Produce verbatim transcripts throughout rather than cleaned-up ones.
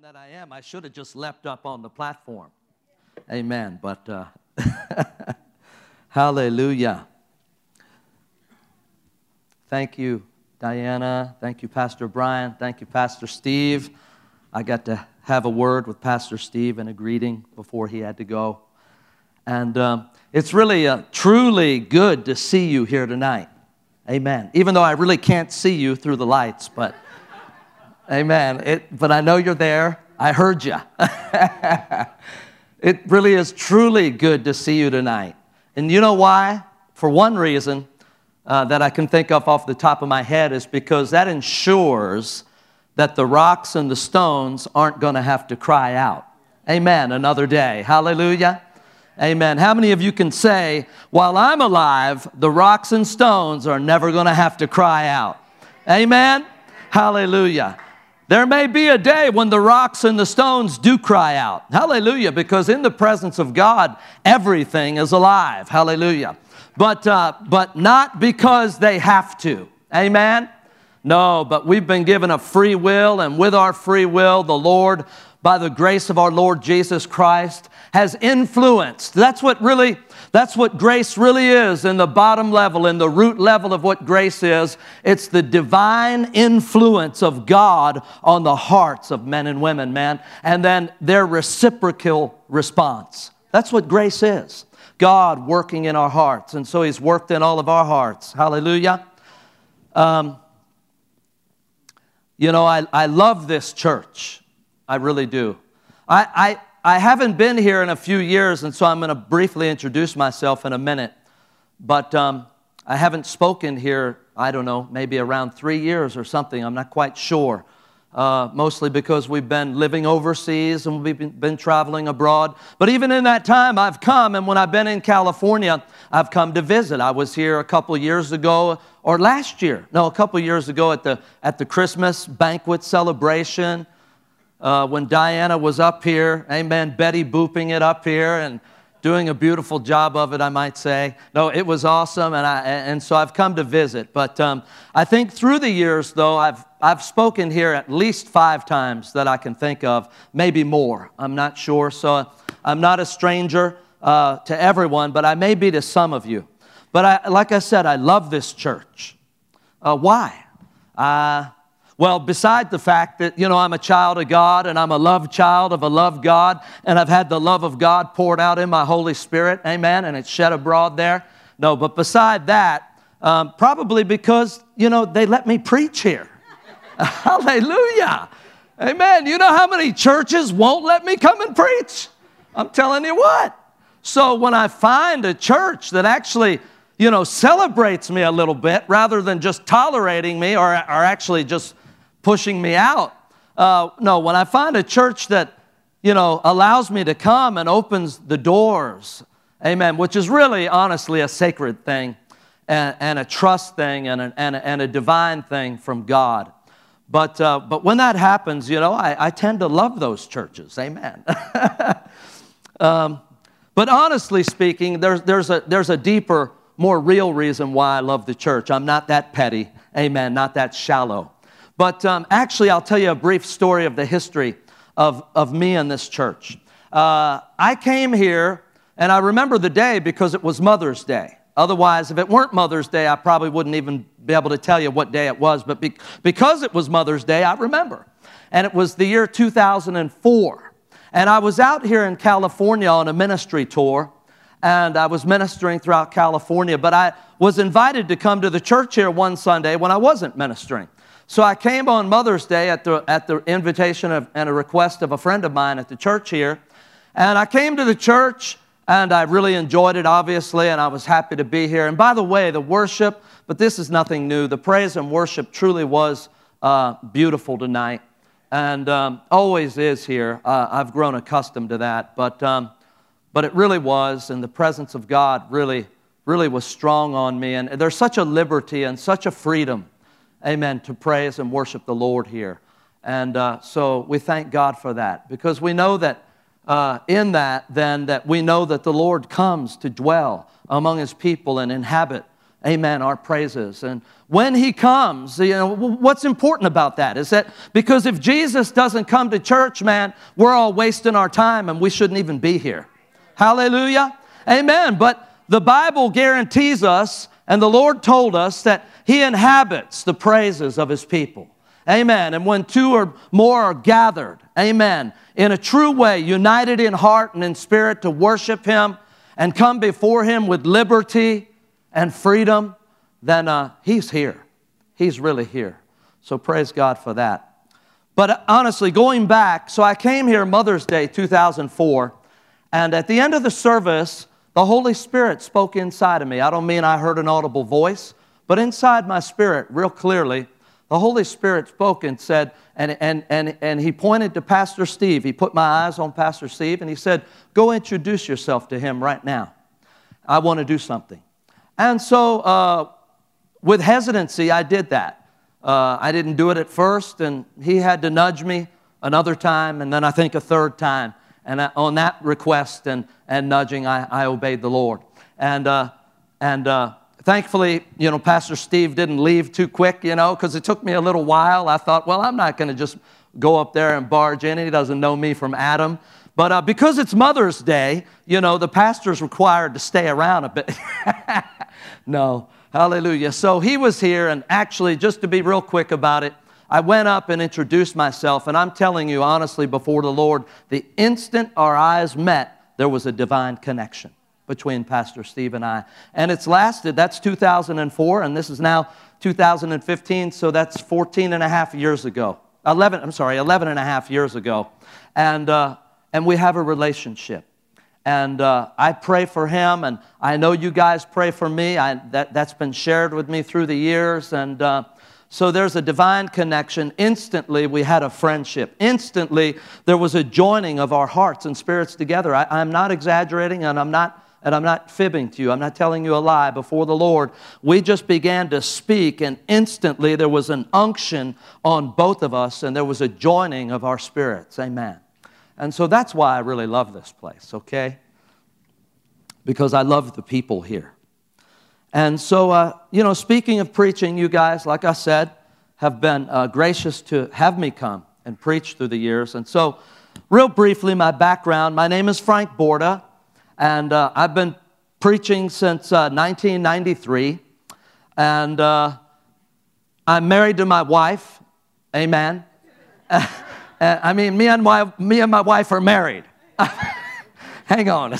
that I am, I should have just leapt up on the platform. Amen. But uh, hallelujah. Thank you, Diana. Thank you, Pastor Brian. Thank you, Pastor Steve. I got to have a word with Pastor Steve and a greeting before he had to go. And um, it's really uh, truly good to see you here tonight. Amen. Even though I really can't see you through the lights, but amen. It, but I know you're there. I heard you. It really is truly good to see you tonight. And you know why? For one reason uh, that I can think of off the top of my head is because that ensures that the rocks and the stones aren't going to have to cry out. Amen. Another day. Hallelujah. Amen. How many of you can say, while I'm alive, the rocks and stones are never going to have to cry out? Amen. Hallelujah. There may be a day when the rocks and the stones do cry out. Hallelujah. Because in the presence of God, everything is alive. Hallelujah. But, uh, but not because they have to. Amen. No, but we've been given a free will, and with our free will, the Lord, by the grace of our Lord Jesus Christ, has influenced. That's what really, that's what grace really is in the bottom level, in the root level of what grace is. It's the divine influence of God on the hearts of men and women, man, and then their reciprocal response. That's what grace is. God working in our hearts, and so He's worked in all of our hearts. Hallelujah. Um, you know, I, I love this church. I really do. I, I I haven't been here in a few years, and so I'm going to briefly introduce myself in a minute. But um, I haven't spoken here, I don't know, maybe around three years or something. I'm not quite sure. Uh, mostly because we've been living overseas and we've been, been traveling abroad. But even in that time, I've come, and when I've been in California, I've come to visit. I was here a couple years ago, or last year. No, a couple years ago at the, at the Christmas banquet celebration. Uh, when Diana was up here, amen, Betty booping it up here and doing a beautiful job of it, I might say. No, it was awesome, and I and so I've come to visit. But um, I think through the years, though, I've I've spoken here at least five times that I can think of, maybe more. I'm not sure, so I'm not a stranger uh, to everyone, but I may be to some of you. But I, like I said, I love this church. Uh, why? Uh, Well, beside the fact that, you know, I'm a child of God and I'm a loved child of a loved God, and I've had the love of God poured out in my Holy Spirit, amen, and it's shed abroad there. No, but beside that, um, probably because, you know, they let me preach here. Hallelujah. Amen. You know how many churches won't let me come and preach? I'm telling you what. So when I find a church that actually, you know, celebrates me a little bit rather than just tolerating me or, or actually just pushing me out. Uh, no, when I find a church that, you know, allows me to come and opens the doors, amen, which is really, honestly, a sacred thing and, and a trust thing and a, and, a, and a divine thing from God. But, uh, but when that happens, you know, I, I tend to love those churches, amen. um, but honestly speaking, there's, there's, a, there's a deeper, more real reason why I love the church. I'm not that petty, amen, not that shallow. But um, actually, I'll tell you a brief story of the history of, of me and this church. Uh, I came here, and I remember the day because it was Mother's Day. Otherwise, if it weren't Mother's Day, I probably wouldn't even be able to tell you what day it was. But be, because it was Mother's Day, I remember. And it was the year two thousand four. And I was out here in California on a ministry tour. And I was ministering throughout California. But I was invited to come to the church here one Sunday when I wasn't ministering. So I came on Mother's Day at the, at the invitation of, and a request of a friend of mine at the church here. And I came to the church, and I really enjoyed it, obviously, and I was happy to be here. And by the way, the worship, but this is nothing new, the praise and worship truly was uh, beautiful tonight, and um, always is here. Uh, I've grown accustomed to that, but, um, but it really was, and the presence of God really, really was strong on me. And there's such a liberty and such a freedom, amen, to praise and worship the Lord here. And uh, so we thank God for that, because we know that uh, in that, then, that we know that the Lord comes to dwell among His people and inhabit, amen, our praises. And when He comes, you know, what's important about that is that because if Jesus doesn't come to church, man, we're all wasting our time and we shouldn't even be here. Hallelujah. Amen. But the Bible guarantees us, and the Lord told us, that He inhabits the praises of His people. Amen. And when two or more are gathered, amen, in a true way, united in heart and in spirit to worship Him and come before Him with liberty and freedom, then uh, He's here. He's really here. So praise God for that. But honestly, going back, so I came here Mother's Day two thousand four, and at the end of the service, the Holy Spirit spoke inside of me. I don't mean I heard an audible voice, but inside my spirit, real clearly, the Holy Spirit spoke and said, and, and, and, and He pointed to Pastor Steve. He put my eyes on Pastor Steve, and He said, go introduce yourself to him right now. I want to do something. And so, uh, with hesitancy, I did that. Uh, I didn't do it at first, and He had to nudge me another time, and then I think a third time. And I, on that request and, and nudging, I, I obeyed the Lord. And, uh, and uh, thankfully, you know, Pastor Steve didn't leave too quick, you know, because it took me a little while. I thought, well, I'm not going to just go up there and barge in. He doesn't know me from Adam. But uh, because it's Mother's Day, you know, the pastor's required to stay around a bit. No, hallelujah. So he was here, and actually, just to be real quick about it, I went up and introduced myself, and I'm telling you honestly before the Lord, the instant our eyes met, there was a divine connection between Pastor Steve and I. And it's lasted, that's two thousand four, and this is now two thousand fifteen, so that's fourteen and a half years ago. eleven, I'm sorry, eleven and a half years ago. And, uh, and we have a relationship. And uh, I pray for him, and I know you guys pray for me. I, that, that's been shared with me through the years, and uh, so there's a divine connection. Instantly, we had a friendship. Instantly, there was a joining of our hearts and spirits together. I, I'm not exaggerating, and I'm not, and I'm not fibbing to you. I'm not telling you a lie before the Lord. We just began to speak, and instantly there was an unction on both of us, and there was a joining of our spirits. Amen. And so that's why I really love this place, okay? Because I love the people here. And so, uh, you know, speaking of preaching, you guys, like I said, have been uh, gracious to have me come and preach through the years. And so, real briefly, my background, my name is Frank Borda, and uh, I've been preaching since uh, nineteen ninety-three. And uh, I'm married to my wife. Amen. Uh, I mean, me and my, me and my wife are married. Hang on.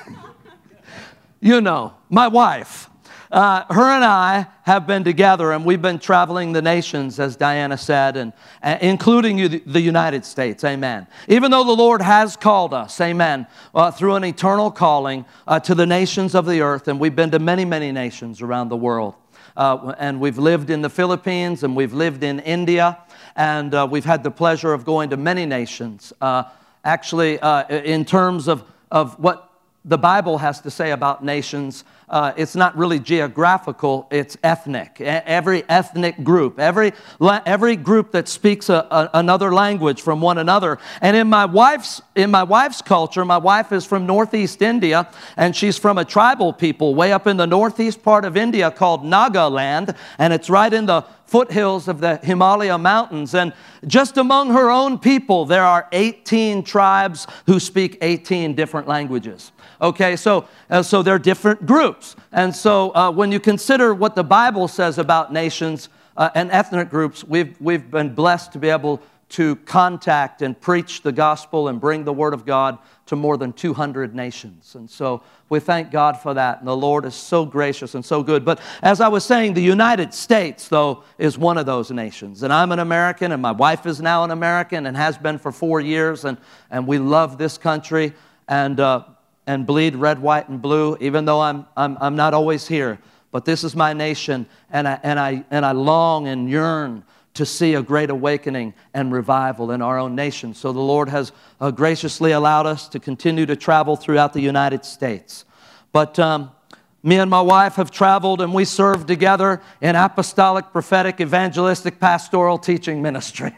You know, my wife. Uh, her and I have been together, and we've been traveling the nations, as Diana said, and uh, including you, the, the United States. Amen. Even though the Lord has called us, amen, uh, through an eternal calling uh, to the nations of the earth, and we've been to many, many nations around the world. Uh, and we've lived in the Philippines, and we've lived in India, and uh, we've had the pleasure of going to many nations. Uh, actually, uh, in terms of, of what the Bible has to say about nations, uh, it's not really geographical, it's ethnic. Every ethnic group, every, every group that speaks a, a, another language from one another. And in my wife's, in my wife's culture, my wife is from Northeast India, and she's from a tribal people way up in the northeast part of India called Nagaland, and it's right in the foothills of the Himalaya mountains. And just among her own people, there are eighteen tribes who speak eighteen different languages. Okay, so, uh, so they're different groups. And so uh, when you consider what the Bible says about nations uh, and ethnic groups, we've, we've been blessed to be able to contact and preach the gospel and bring the word of God to more than two hundred nations. And so we thank God for that. And the Lord is so gracious and so good. But as I was saying, the United States, though, is one of those nations. And I'm an American, and my wife is now an American and has been for four years. And, and we love this country and, uh, and bleed red, white, and blue, even though I'm, I'm, I'm not always here. But this is my nation, and I, and I, and I long and yearn to see a great awakening and revival in our own nation. So the Lord has uh, graciously allowed us to continue to travel throughout the United States. But um, me and my wife have traveled, and we served together in apostolic, prophetic, evangelistic, pastoral teaching ministry.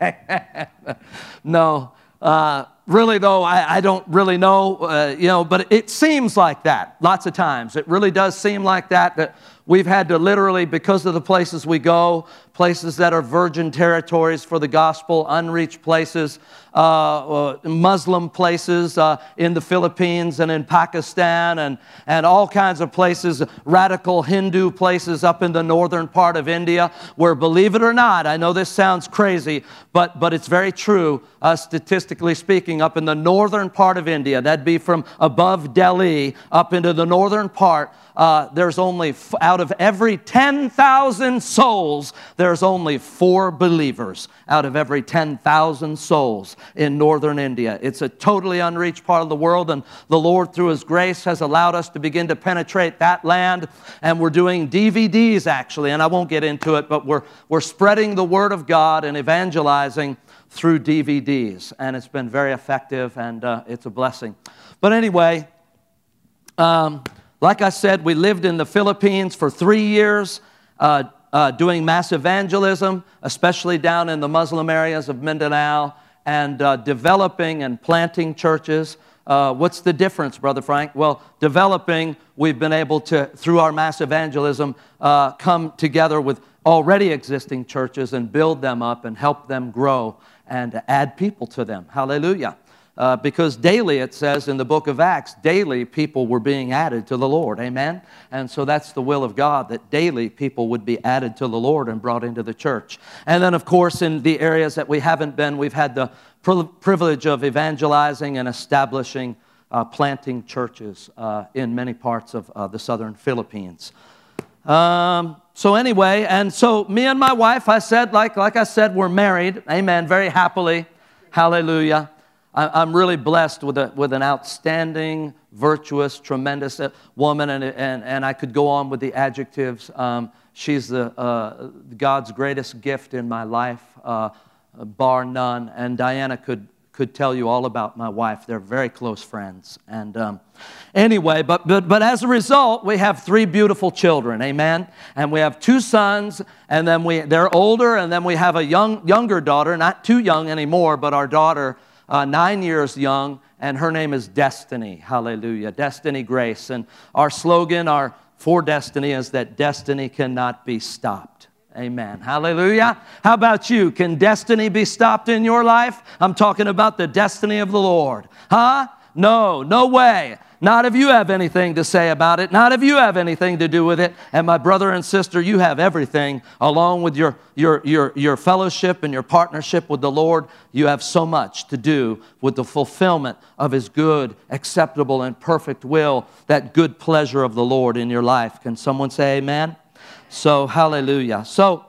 No, uh, really though, I, I don't really know, uh, you know, but it seems like that lots of times. It really does seem like that, that We've had to literally, because of the places we go, places that are virgin territories for the gospel, unreached places, uh, uh, Muslim places uh, in the Philippines and in Pakistan and, and all kinds of places, radical Hindu places up in the northern part of India where, believe it or not, I know this sounds crazy, but, but it's very true, uh, statistically speaking, up in the northern part of India, that'd be from above Delhi up into the northern part, uh, there's only, f- out of every ten thousand souls, there's only four believers out of every ten thousand souls in northern India. It's a totally unreached part of the world, and the Lord, through His grace, has allowed us to begin to penetrate that land, and we're doing D V Ds, actually, and I won't get into it, but we're, we're spreading the Word of God and evangelizing through D V Ds, and it's been very effective, and uh, it's a blessing. But anyway, um, like I said, we lived in the Philippines for three years, uh, uh, doing mass evangelism, especially down in the Muslim areas of Mindanao, and uh, developing and planting churches. Uh, what's the difference, Brother Frank? Well, developing, we've been able to, through our mass evangelism, uh, come together with already existing churches and build them up and help them grow and add people to them. Hallelujah. Uh, because daily, it says in the book of Acts, daily people were being added to the Lord. Amen? And so that's the will of God, that daily people would be added to the Lord and brought into the church. And then, of course, in the areas that we haven't been, we've had the privilege of evangelizing and establishing, uh, planting churches uh, in many parts of uh, the southern Philippines. Um, so anyway, and so me and my wife, I said, like, like I said, we're married. Amen. Very happily. Hallelujah. I'm really blessed with a, with an outstanding, virtuous, tremendous woman, and, and, and I could go on with the adjectives. Um, she's the, uh, God's greatest gift in my life, uh, bar none. And Diana could, could tell you all about my wife. They're very close friends. And um, anyway, but, but, but as a result, we have three beautiful children, amen? And we have two sons, and then we, they're older, and then we have a young, younger daughter, not too young anymore, but our daughter, Uh, nine years young, and her name is Destiny. Hallelujah. Destiny Grace. And our slogan our for Destiny is that destiny cannot be stopped. Amen. Hallelujah. How about you? Can destiny be stopped in your life? I'm talking about the destiny of the Lord. Huh? No, no way. Not if you have anything to say about it. Not if you have anything to do with it. And my brother and sister, you have everything along with your, your, your, your fellowship and your partnership with the Lord. You have so much to do with the fulfillment of His good, acceptable, and perfect will, that good pleasure of the Lord in your life. Can someone say amen? So, hallelujah. So,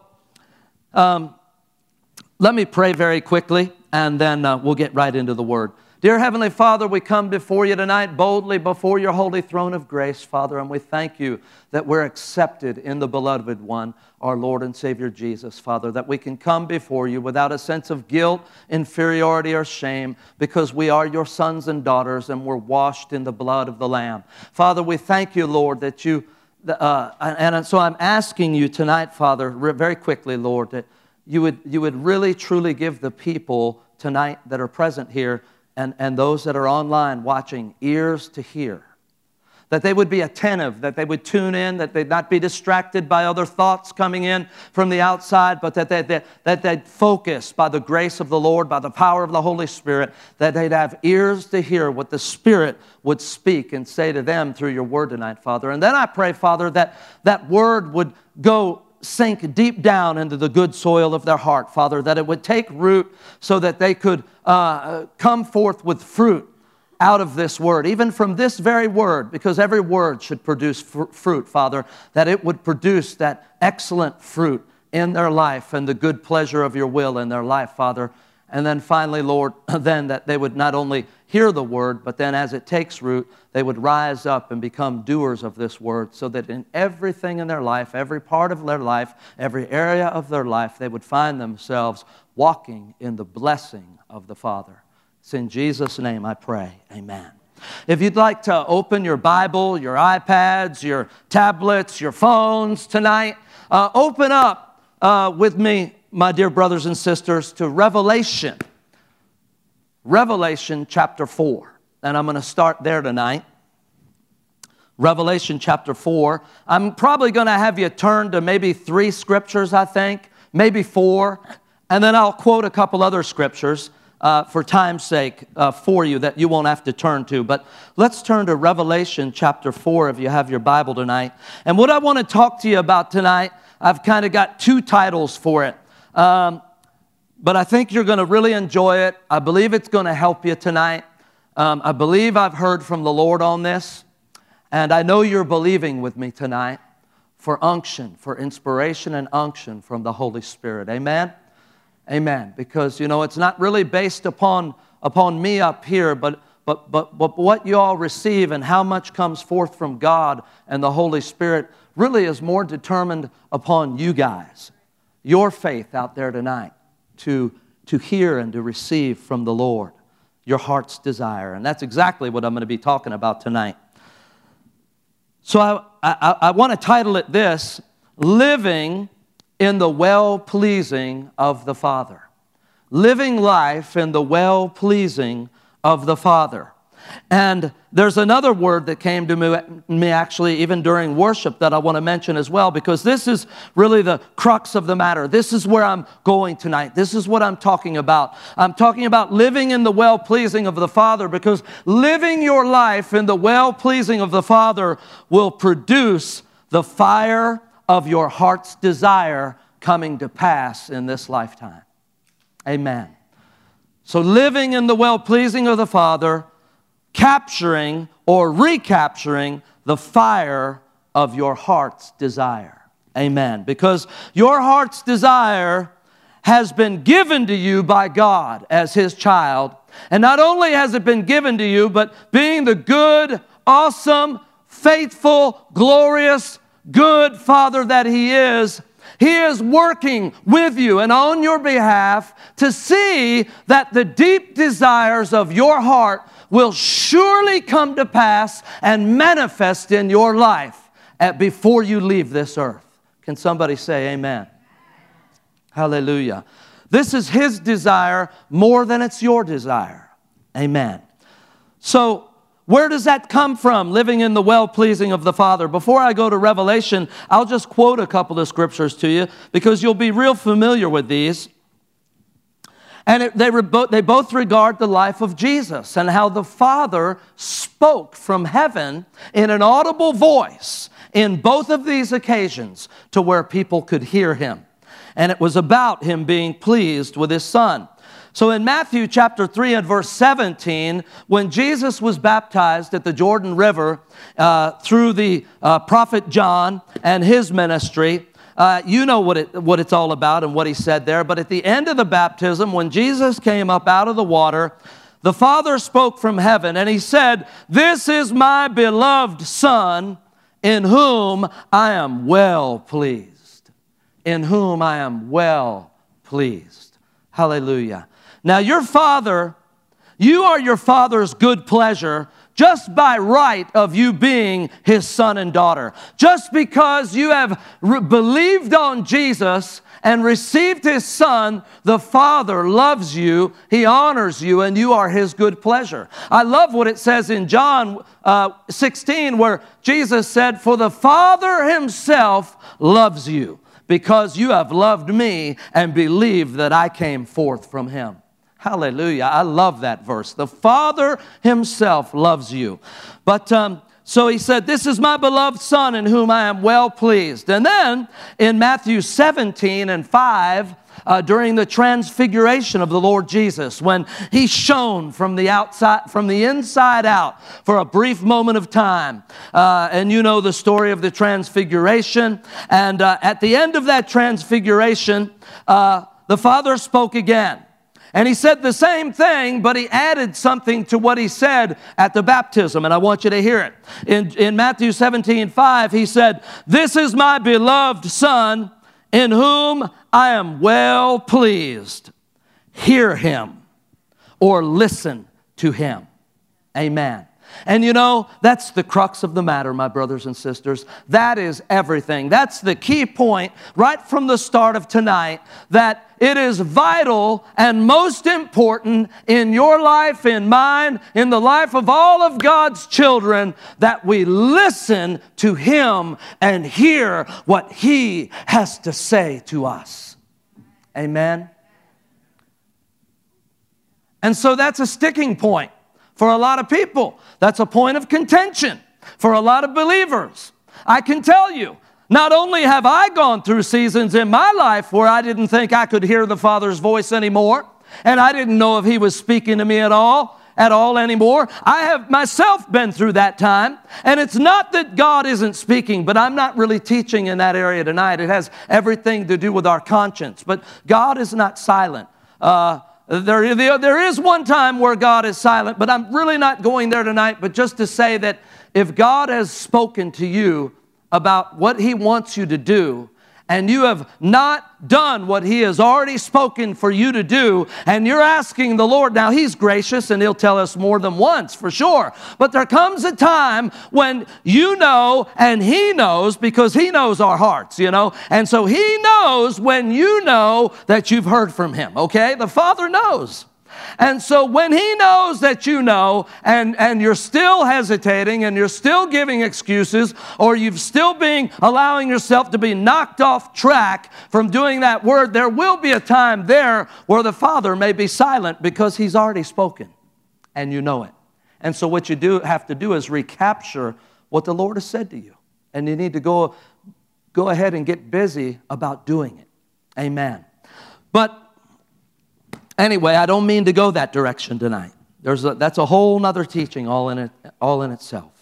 um, let me pray very quickly, and then uh, we'll get right into the Word. Dear Heavenly Father, we come before you tonight boldly before your holy throne of grace, Father, and we thank you that we're accepted in the beloved one, our Lord and Savior Jesus, Father, that we can come before you without a sense of guilt, inferiority, or shame, because we are your sons and daughters and we're washed in the blood of the Lamb. Father, we thank you, Lord, that you, uh, and so I'm asking you tonight, Father, very quickly, Lord, that you would, you would really, truly give the people tonight that are present here And, and those that are online watching, ears to hear. That they would be attentive, that they would tune in, that they'd not be distracted by other thoughts coming in from the outside, but that, they, that, that they'd focus by the grace of the Lord, by the power of the Holy Spirit, that they'd have ears to hear what the Spirit would speak and say to them through your word tonight, Father. And then I pray, Father, that that word would go sink deep down into the good soil of their heart, Father, that it would take root so that they could uh, come forth with fruit out of this word, even from this very word, because every word should produce fr- fruit, Father, that it would produce that excellent fruit in their life and the good pleasure of your will in their life, Father. And then finally, Lord, then that they would not only hear the word, but then as it takes root, they would rise up and become doers of this word, so that in everything in their life, every part of their life, every area of their life, they would find themselves walking in the blessing of the Father. It's in Jesus' name I pray. Amen. If you'd like to open your Bible, your iPads, your tablets, your phones tonight, uh, open up uh, with me, my dear brothers and sisters, to Revelation. Revelation chapter four. And I'm going to start there tonight. Revelation chapter four. I'm probably going to have you turn to maybe three scriptures, I think, maybe four, and then I'll quote a couple other scriptures uh, for time's sake uh, for you that you won't have to turn to. But let's turn to Revelation chapter four if you have your Bible tonight. And what I want to talk to you about tonight, I've kind of got two titles for it. Um, but I think you're going to really enjoy it. I believe it's going to help you tonight. Um, I believe I've heard from the Lord on this. And I know you're believing with me tonight for unction, for inspiration and unction from the Holy Spirit. Amen? Amen. Because, you know, it's not really based upon, upon me up here, but, but, but, but what you all receive and how much comes forth from God and the Holy Spirit really is more determined upon you guys, your faith out there tonight to, to hear and to receive from the Lord, your heart's desire. And that's exactly what I'm going to be talking about tonight. So I, I, I want to title it this, Living in the Well-Pleasing of the Father. Living life in the well-pleasing of the Father. And there's another word that came to me, me actually even during worship that I want to mention as well, because this is really the crux of the matter. This is where I'm going tonight. This is what I'm talking about. I'm talking about living in the well-pleasing of the Father, because living your life in the well-pleasing of the Father will produce the fire of your heart's desire coming to pass in this lifetime. Amen. So living in the well-pleasing of the Father, capturing or recapturing the fire of your heart's desire. Amen. Because your heart's desire has been given to you by God as His child. And not only has it been given to you, but being the good, awesome, faithful, glorious, good Father that He is, He is working with you and on your behalf to see that the deep desires of your heart will surely come to pass and manifest in your life at, before you leave this earth. Can somebody say amen? Hallelujah. This is His desire more than it's your desire. Amen. So, where does that come from, living in the well-pleasing of the Father? Before I go to Revelation, I'll just quote a couple of scriptures to you because you'll be real familiar with these. And it, they, they both regard the life of Jesus and how the Father spoke from heaven in an audible voice in both of these occasions to where people could hear Him. And it was about Him being pleased with His Son. So in Matthew chapter three and verse seventeen, when Jesus was baptized at the Jordan River uh, through the uh, prophet John and his ministry, uh, you know what, it, what it's all about and what he said there. But at the end of the baptism, when Jesus came up out of the water, the Father spoke from heaven and He said, "This is my beloved Son in whom I am well pleased." In whom I am well pleased. Hallelujah. Now your Father, you are your Father's good pleasure just by right of you being His son and daughter. Just because you have re- believed on Jesus and received His Son, the Father loves you, He honors you, and you are His good pleasure. I love what it says in John uh, sixteen where Jesus said, "For the Father Himself loves you, because you have loved me and believed that I came forth from Him." Hallelujah. I love that verse. The Father Himself loves you. But um, so He said, "This is my beloved Son in whom I am well pleased." And then in Matthew seventeen and five, uh, during the transfiguration of the Lord Jesus, when He shone from the outside, from the inside out for a brief moment of time. Uh, and you know the story of the transfiguration. And uh, at the end of that transfiguration, uh, the Father spoke again. And He said the same thing, but He added something to what He said at the baptism. And I want you to hear it. In, in Matthew seventeen five, He said, "This is my beloved Son in whom I am well pleased. Hear Him," or listen to Him. Amen. And you know, that's the crux of the matter, my brothers and sisters. That is everything. That's the key point right from the start of tonight, that it is vital and most important in your life, in mine, in the life of all of God's children, that we listen to Him and hear what He has to say to us. Amen? And so that's a sticking point for a lot of people. That's a point of contention for a lot of believers. I can tell you, not only have I gone through seasons in my life where I didn't think I could hear the Father's voice anymore, and I didn't know if He was speaking to me at all, at all anymore. I have myself been through that time, and it's not that God isn't speaking, but I'm not really teaching in that area tonight. It has everything to do with our conscience, but God is not silent. Uh, There, there is one time where God is silent, but I'm really not going there tonight, but just to say that if God has spoken to you about what He wants you to do, and you have not done what He has already spoken for you to do, and you're asking the Lord, now He's gracious and He'll tell us more than once for sure, but there comes a time when you know and He knows, because He knows our hearts, you know, and so He knows when you know that you've heard from Him, okay? The Father knows. And so when He knows that you know, and, and you're still hesitating, and you're still giving excuses, or you've still been allowing yourself to be knocked off track from doing that word, there will be a time there where the Father may be silent because He's already spoken, and you know it. And so what you do have to do is recapture what the Lord has said to you. And you need to go, go ahead and get busy about doing it. Amen. But anyway, I don't mean to go that direction tonight. There's a, that's a whole nother teaching all in, it, all in itself.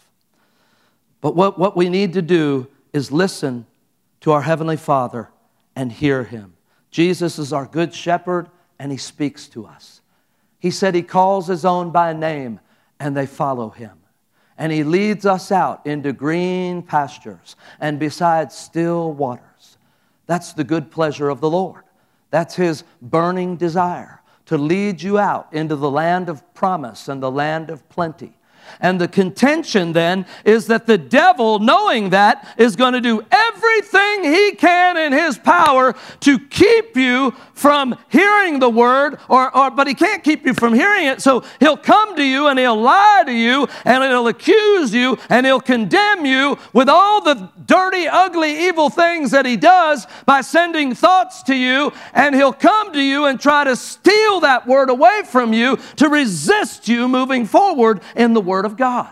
But what, what we need to do is listen to our Heavenly Father and hear Him. Jesus is our good shepherd, and He speaks to us. He said He calls His own by name, and they follow Him. And He leads us out into green pastures and beside still waters. That's the good pleasure of the Lord. That's His burning desire, to lead you out into the land of promise and the land of plenty. And the contention then is that the devil, knowing that, is going to do everything he can in his power to keep you from hearing the word, or, or but he can't keep you from hearing it. So he'll come to you and he'll lie to you and he'll accuse you and he'll condemn you with all the dirty, ugly, evil things that he does by sending thoughts to you, and he'll come to you and try to steal that word away from you to resist you moving forward in the word of God.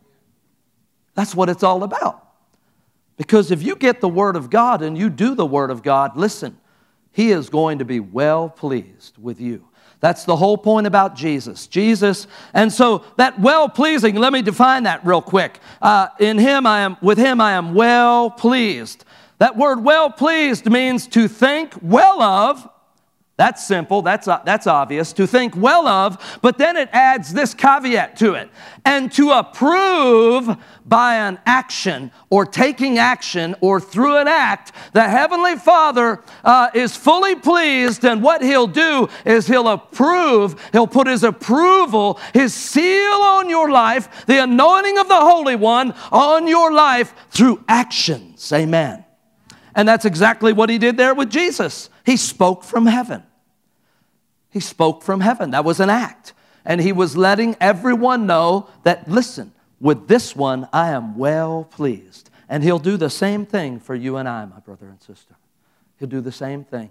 That's what it's all about. Because if you get the word of God and you do the word of God, listen, He is going to be well pleased with you. That's the whole point about Jesus. Jesus, and so that well-pleasing, let me define that real quick. Uh, in Him I am, with Him I am well pleased. That word well pleased means to think well of. That's simple, that's, uh, that's obvious, to think well of, but then it adds this caveat to it. And to approve by an action, or taking action, or through an act, the Heavenly Father uh, is fully pleased, and what He'll do is He'll approve, He'll put His approval, His seal on your life, the anointing of the Holy One on your life through actions. Amen. And that's exactly what He did there with Jesus. He spoke from heaven. He spoke from heaven. That was an act. And He was letting everyone know that, listen, with this one I am well pleased. And He'll do the same thing for you and I, my brother and sister. He'll do the same thing.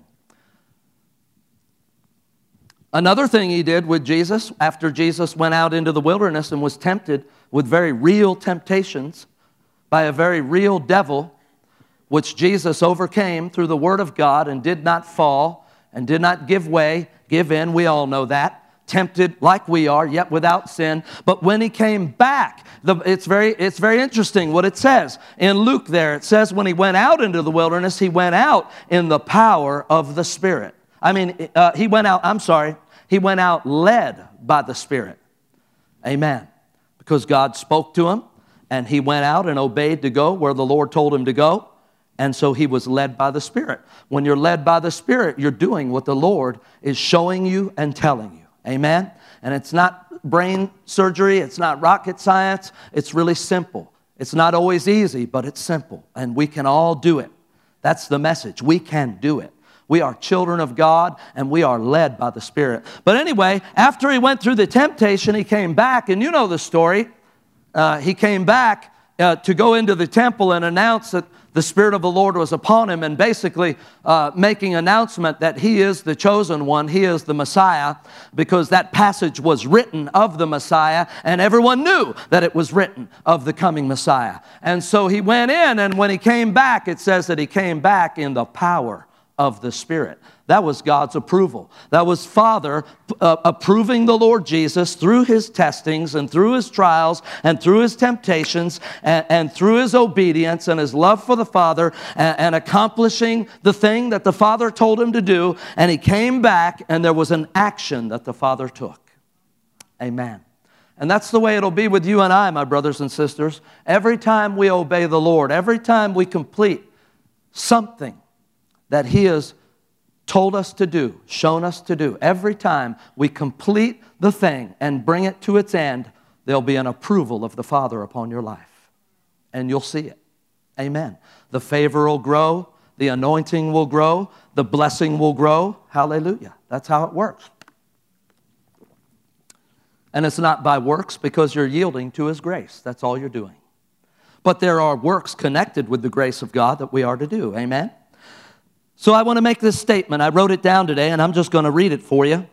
Another thing He did with Jesus, after Jesus went out into the wilderness and was tempted with very real temptations by a very real devil, which Jesus overcame through the Word of God and did not fall and did not give way, give in. We all know that. Tempted like we are, yet without sin. But when He came back, the, it's, very, it's very interesting what it says. In Luke there, it says when He went out into the wilderness, He went out in the power of the Spirit. I mean, uh, He went out, I'm sorry, He went out led by the Spirit. Amen. Because God spoke to Him, and He went out and obeyed to go where the Lord told Him to go. And so He was led by the Spirit. When you're led by the Spirit, you're doing what the Lord is showing you and telling you. Amen? And it's not brain surgery. It's not rocket science. It's really simple. It's not always easy, but it's simple. And we can all do it. That's the message. We can do it. We are children of God, and we are led by the Spirit. But anyway, after he went through the temptation, he came back, and you know the story. Uh, he came back uh, to go into the temple and announce that the Spirit of the Lord was upon him, and basically uh, making an announcement that he is the chosen one, he is the Messiah, because that passage was written of the Messiah, and everyone knew that it was written of the coming Messiah. And so he went in, and when he came back, it says that he came back in the power of the Spirit. That was God's approval. That was Father uh, approving the Lord Jesus through his testings and through his trials and through his temptations and, and through his obedience and his love for the Father and, and accomplishing the thing that the Father told him to do. And he came back, and there was an action that the Father took. Amen. And that's the way it'll be with you and I, my brothers and sisters. Every time we obey the Lord, every time we complete something that he has told us to do, shown us to do, every time we complete the thing and bring it to its end, there'll be an approval of the Father upon your life. And you'll see it. Amen. The favor will grow. The anointing will grow. The blessing will grow. Hallelujah. That's how it works. And it's not by works, because you're yielding to his grace. That's all you're doing. But there are works connected with the grace of God that we are to do. Amen. So I want to make this statement. I wrote it down today, and I'm just going to read it for you.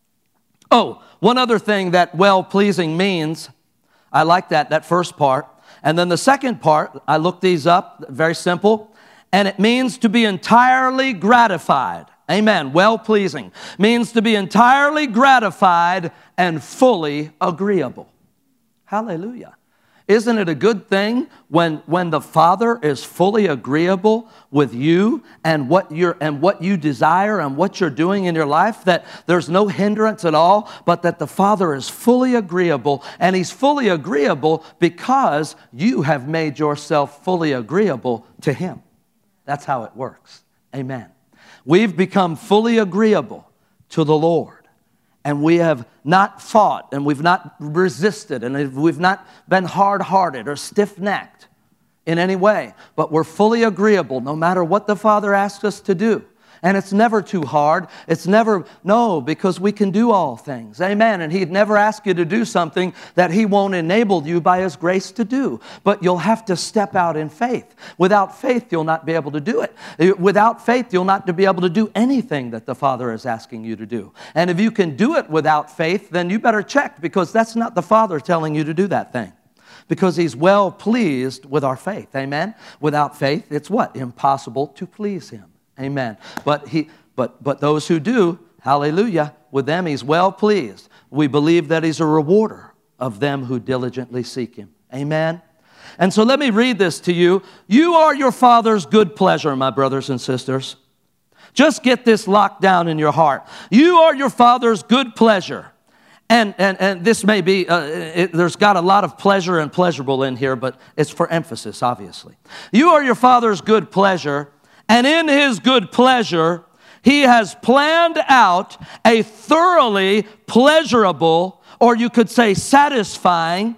Oh, one other thing that well-pleasing means, I like that, that first part. And then the second part, I looked these up, very simple, and it means to be entirely gratified. Amen. Well-pleasing means to be entirely gratified and fully agreeable. Hallelujah. Isn't it a good thing when, when the Father is fully agreeable with you and what you're and what you desire and what you're doing in your life, that there's no hindrance at all, but that the Father is fully agreeable, and he's fully agreeable because you have made yourself fully agreeable to him. That's how it works. Amen. We've become fully agreeable to the Lord. And we have not fought, and we've not resisted, and we've not been hard-hearted or stiff-necked in any way. But we're fully agreeable no matter what the Father asks us to do. And it's never too hard. It's never, no, because we can do all things. Amen. And he'd never ask you to do something that he won't enable you by his grace to do. But you'll have to step out in faith. Without faith, you'll not be able to do it. Without faith, you'll not be able to do anything that the Father is asking you to do. And if you can do it without faith, then you better check, because that's not the Father telling you to do that thing. Because he's well pleased with our faith. Amen. Without faith, it's what? Impossible to please him. Amen. But he, but but those who do, hallelujah, with them he's well pleased. We believe that he's a rewarder of them who diligently seek him. Amen. And so let me read this to you. You are your Father's good pleasure, my brothers and sisters. Just get this locked down in your heart. You are your Father's good pleasure. And, and, and this may be, uh, it, there's got a lot of pleasure and pleasurable in here, but it's for emphasis, obviously. You are your Father's good pleasure. And in his good pleasure, he has planned out a thoroughly pleasurable, or you could say satisfying,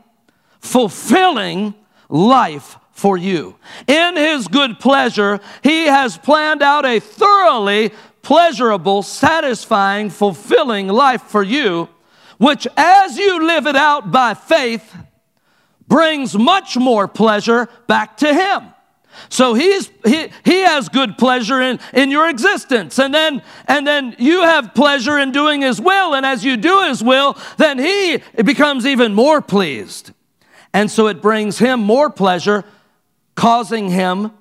fulfilling life for you. In his good pleasure, he has planned out a thoroughly pleasurable, satisfying, fulfilling life for you, which as you live it out by faith, brings much more pleasure back to him. So he's, he, he has good pleasure in, in your existence. And then, and then you have pleasure in doing his will. And as you do his will, then he becomes even more pleased. And so it brings him more pleasure, causing him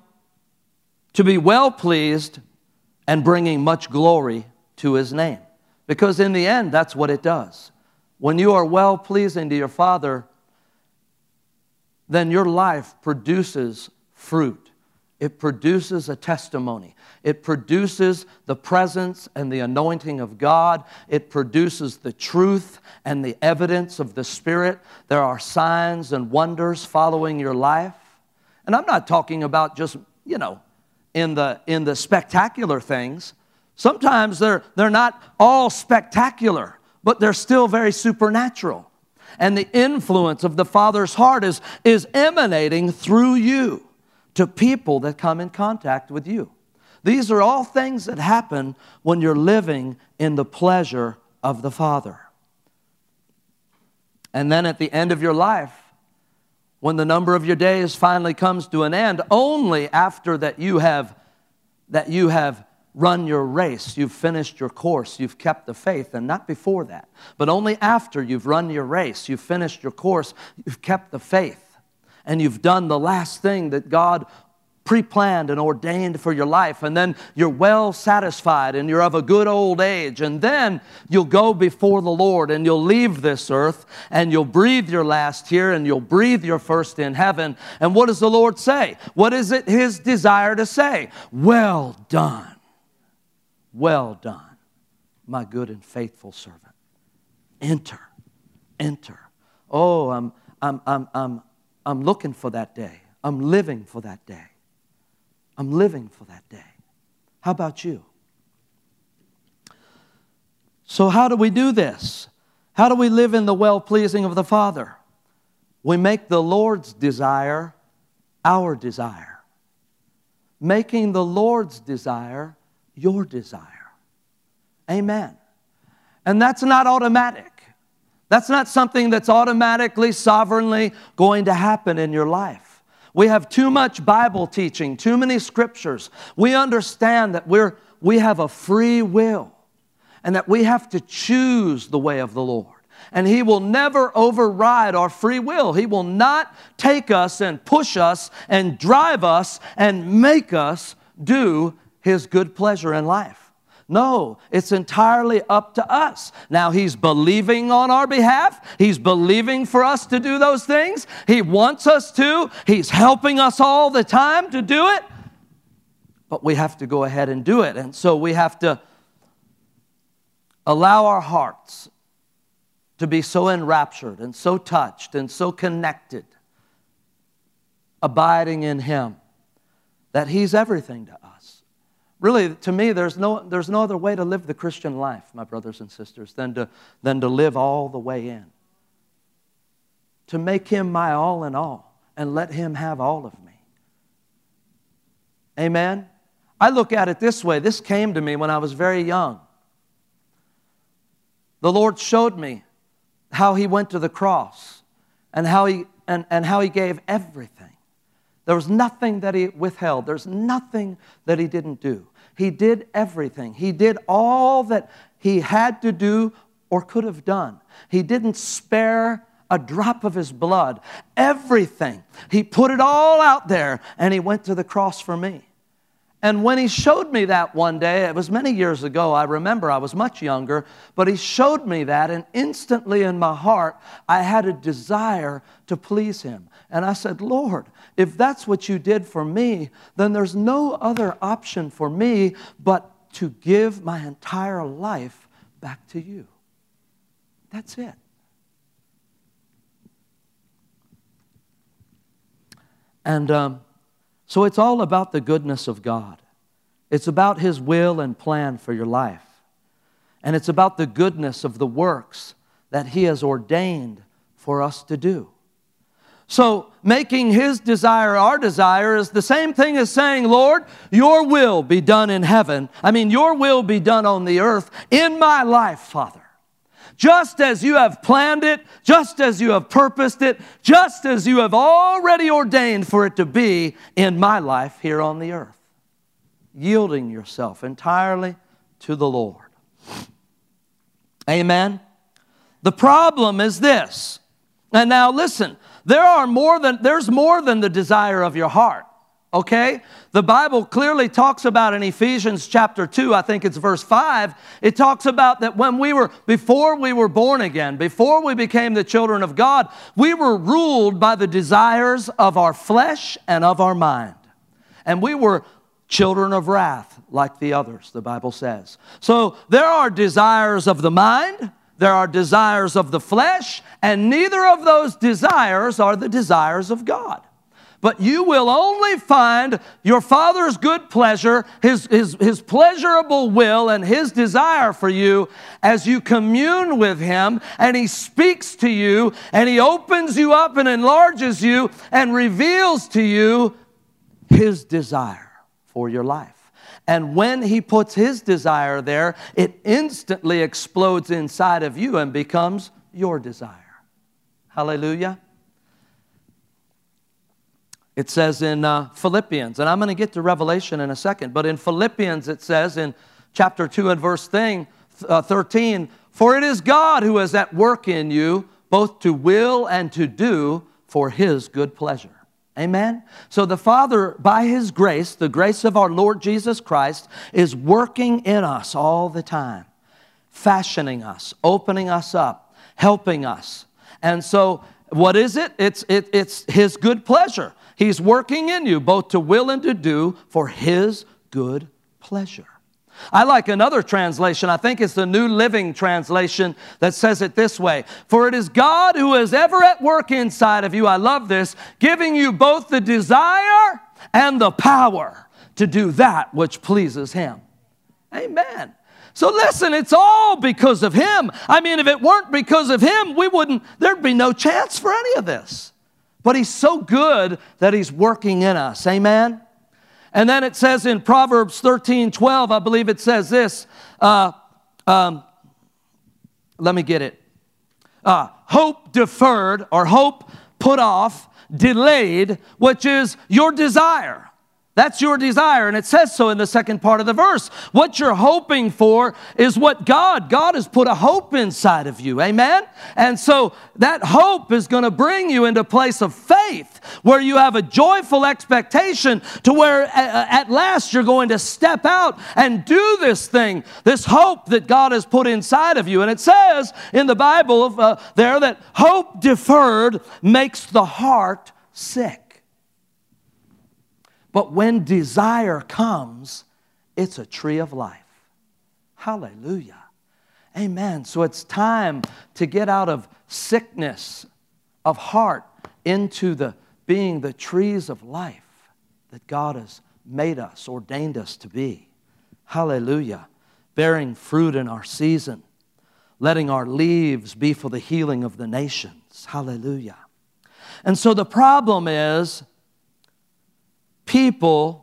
to be well pleased and bringing much glory to his name. Because in the end, that's what it does. When you are well pleasing to your Father, then your life produces fruit. It produces a testimony. It produces the presence and the anointing of God. It produces the truth and the evidence of the Spirit. There are signs and wonders following your life. And I'm not talking about just, you know, in the, in the spectacular things. Sometimes they're, they're not all spectacular. but they're still very supernatural. And the influence of the Father's heart is, is emanating through you to people that come in contact with you. These are all things that happen when you're living in the pleasure of the Father. And then at the end of your life, when the number of your days finally comes to an end, only after that you have, that you have run your race, you've finished your course, you've kept the faith, and not before that, but only after you've run your race, you've finished your course, you've kept the faith, and you've done the last thing that God pre-planned and ordained for your life, and then you're well satisfied and you're of a good old age, and then you'll go before the Lord and you'll leave this earth and you'll breathe your last here and you'll breathe your first in heaven. And what does the Lord say? What is it His desire to say? Well done, well done, my good and faithful servant. Enter, enter. Oh, I'm, I'm, I'm, I'm, I'm looking for that day. I'm living for that day. I'm living for that day. How about you? So how do we do this? How do we live in the well-pleasing of the Father? We make the Lord's desire our desire. Making the Lord's desire your desire. Amen. And that's not automatic. That's not something that's automatically, sovereignly going to happen in your life. We have too much Bible teaching, too many scriptures. We understand that we're, we have a free will and that we have to choose the way of the Lord. And He will never override our free will. He will not take us and push us and drive us and make us do His good pleasure in life. No, it's entirely up to us. Now, He's believing on our behalf. He's believing for us to do those things. He wants us to. He's helping us all the time to do it. But we have to go ahead and do it. And so we have to allow our hearts to be so enraptured and so touched and so connected, abiding in Him, that He's everything to us. Really, to me, there's no, there's no other way to live the Christian life, my brothers and sisters, than to, than to live all the way in. To make Him my all in all and let Him have all of me. Amen? I look at it this way. This came to me when I was very young. The Lord showed me how He went to the cross and how He, and, and how He gave everything. There was nothing that He withheld. There's nothing that He didn't do. He did everything. He did all that He had to do or could have done. He didn't spare a drop of His blood. Everything. He put it all out there, and He went to the cross for me. And when He showed me that one day, it was many years ago, I remember I was much younger, but He showed me that, and instantly in my heart, I had a desire to please Him. And I said, Lord, if that's what You did for me, then there's no other option for me but to give my entire life back to You. That's it. And um, so it's all about the goodness of God. It's about His will and plan for your life. And it's about the goodness of the works that He has ordained for us to do. So making His desire our desire is the same thing as saying, Lord, Your will be done in heaven. I mean, Your will be done on the earth in my life, Father. Just as You have planned it, just as You have purposed it, just as You have already ordained for it to be in my life here on the earth. Yielding yourself entirely to the Lord. Amen? The problem is this. And now listen, there are more than, there's more than the desire of your heart. Okay? The Bible clearly talks about in Ephesians chapter two, I think it's verse five, it talks about that when we were, before we were born again, before we became the children of God, we were ruled by the desires of our flesh and of our mind. And we were children of wrath like the others, the Bible says. So there are desires of the mind, there are desires of the flesh, and neither of those desires are the desires of God. But you will only find your Father's good pleasure, His, His, His pleasurable will and His desire for you as you commune with Him and He speaks to you and He opens you up and enlarges you and reveals to you His desire for your life. And when He puts His desire there, it instantly explodes inside of you and becomes your desire. Hallelujah. It says in uh, Philippians, and I'm going to get to Revelation in a second, but in Philippians it says in chapter two and verse thirteen, for it is God who is at work in you, both to will and to do for His good pleasure. Amen? So the Father, by His grace, the grace of our Lord Jesus Christ, is working in us all the time, fashioning us, opening us up, helping us. And so what is it? It's, it, it's His good pleasure. He's working in you both to will and to do for His good pleasure. I like another translation. I think it's the New Living Translation that says it this way. For it is God who is ever at work inside of you, I love this, giving you both the desire and the power to do that which pleases Him. Amen. So listen, it's all because of Him. I mean, if it weren't because of Him, we wouldn't, there'd be no chance for any of this. But He's so good that He's working in us. Amen? And then it says in Proverbs thirteen twelve, I believe it says this. Uh, um, let me get it. Uh, hope deferred, or hope put off, delayed, which is your desire. That's your desire, and it says so in the second part of the verse. What you're hoping for is what God, God has put a hope inside of you, amen? And so that hope is going to bring you into a place of faith where you have a joyful expectation to where at last you're going to step out and do this thing, this hope that God has put inside of you. And it says in the Bible uh, there that hope deferred makes the heart sick. But when desire comes, it's a tree of life. Hallelujah. Amen. So it's time to get out of sickness of heart into the being the trees of life that God has made us, ordained us to be. Hallelujah. Bearing fruit in our season. Letting our leaves be for the healing of the nations. Hallelujah. And so the problem is, people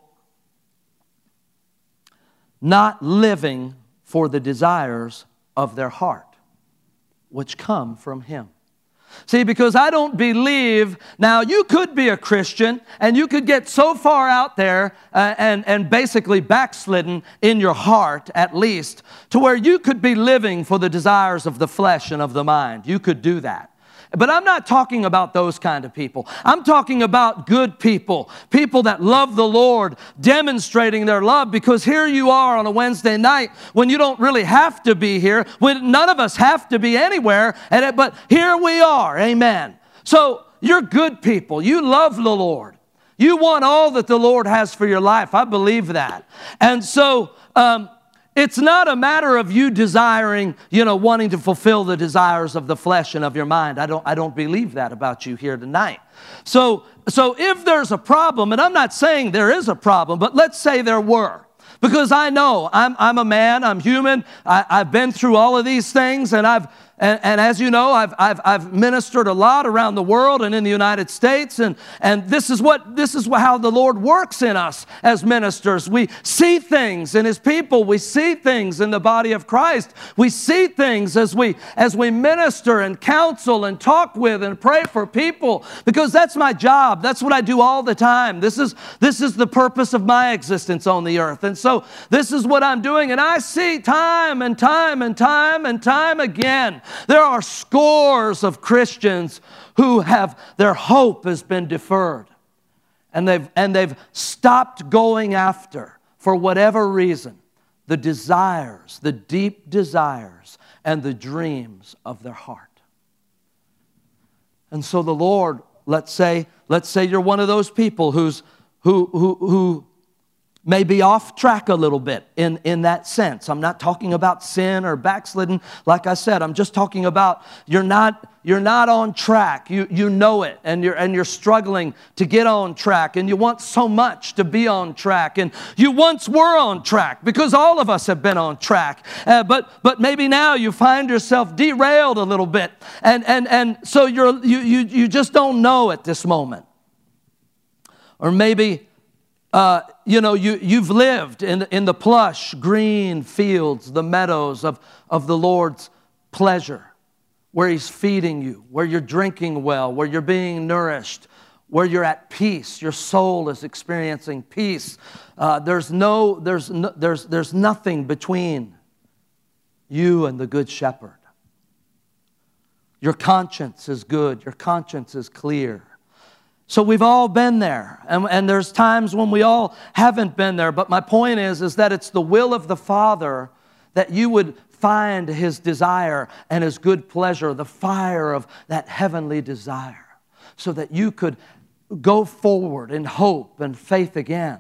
not living for the desires of their heart, which come from Him. See, because I don't believe, now you could be a Christian and you could get so far out there uh, and, and basically backslidden in your heart at least, to where you could be living for the desires of the flesh and of the mind. You could do that. But I'm not talking about those kind of people. I'm talking about good people, people that love the Lord, demonstrating their love, because here you are on a Wednesday night when you don't really have to be here, when none of us have to be anywhere, and it, but here we are, amen. So you're good people. You love the Lord. You want all that the Lord has for your life. I believe that. And so, um, it's not a matter of you desiring, you know, wanting to fulfill the desires of the flesh and of your mind. I don't, I don't believe that about you here tonight. So, so if there's a problem, and I'm not saying there is a problem, but let's say there were. Because I know, I'm, I'm a man, I'm human, I, I've been through all of these things, and I've And, and as you know, I've, I've, I've ministered a lot around the world and in the United States. And, and this is what this is how the Lord works in us as ministers. We see things in His people. We see things in the body of Christ. We see things as we, as we minister and counsel and talk with and pray for people. Because that's my job. That's what I do all the time. This is, this is the purpose of my existence on the earth. And so this is what I'm doing. And I see time and time and time and time again, there are scores of Christians who have, their hope has been deferred. And they've, and they've stopped going after, for whatever reason, the desires, the deep desires and the dreams of their heart. And so the Lord, let's say, let's say you're one of those people who's, who, who, who may be off track a little bit in, in that sense. I'm not talking about sin or backslidden. Like I said, I'm just talking about you're not, you're not on track. You, you know it, and you're, and you're struggling to get on track, and you want so much to be on track. And you once were on track, because all of us have been on track. Uh, but, but maybe now you find yourself derailed a little bit. And, and, and so you're, you, you, you just don't know at this moment. Or maybe Uh, you know, you, you've lived in, in the plush, green fields, the meadows of, of the Lord's pleasure, where He's feeding you, where you're drinking well, where you're being nourished, where you're at peace. Your soul is experiencing peace. Uh, there's, no, there's, no, there's, there's nothing between you and the Good Shepherd. Your conscience is good. Your conscience is clear. So we've all been there, and, and there's times when we all haven't been there. But my point is, is that it's the will of the Father that you would find His desire and His good pleasure, the fire of that heavenly desire, so that you could go forward in hope and faith again.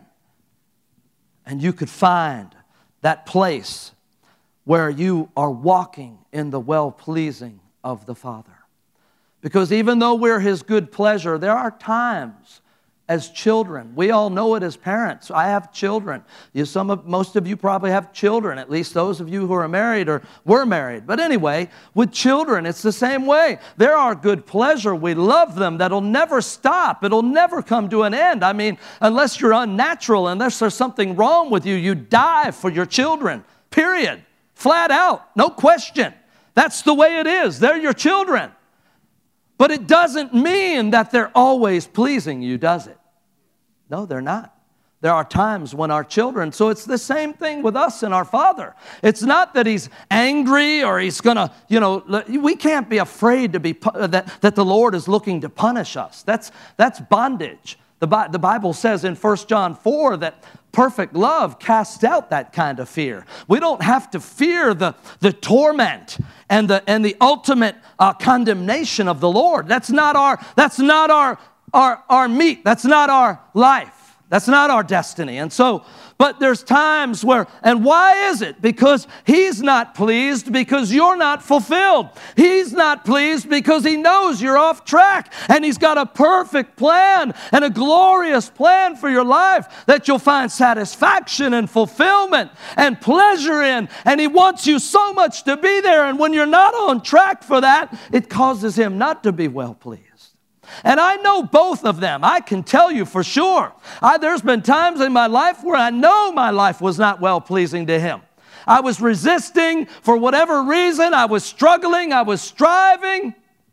And you could find that place where you are walking in the well-pleasing of the Father. Because even though we're His good pleasure, there are times as children. We all know it as parents. I have children. You, some of, most of you probably have children, at least those of you who are married or were married. But anyway, with children, it's the same way. There are good pleasure. We love them. That'll never stop. It'll never come to an end. I mean, unless you're unnatural, unless there's something wrong with you, you die for your children, period. Flat out, no question. That's the way it is. They're your children. But it doesn't mean that they're always pleasing you, does it? No, they're not. There are times when our children, so it's the same thing with us and our Father. It's not that He's angry or He's going to, you know, we can't be afraid to be, that, that the Lord is looking to punish us. That's, that's bondage. The, the Bible says in First John four that perfect love casts out that kind of fear. We don't have to fear the, the torment and the, and the ultimate uh, condemnation of the Lord. That's not our, that's not our, our, our meat. That's not our life. That's not our destiny. And so, but there's times where, and why is it? Because He's not pleased because you're not fulfilled. He's not pleased because He knows you're off track, and He's got a perfect plan and a glorious plan for your life that you'll find satisfaction and fulfillment and pleasure in, and He wants you so much to be there, and when you're not on track for that, it causes Him not to be well pleased. And I know both of them. I can tell you for sure. I, there's been times in my life where I know my life was not well-pleasing to Him. I was resisting for whatever reason. I was struggling. I was striving.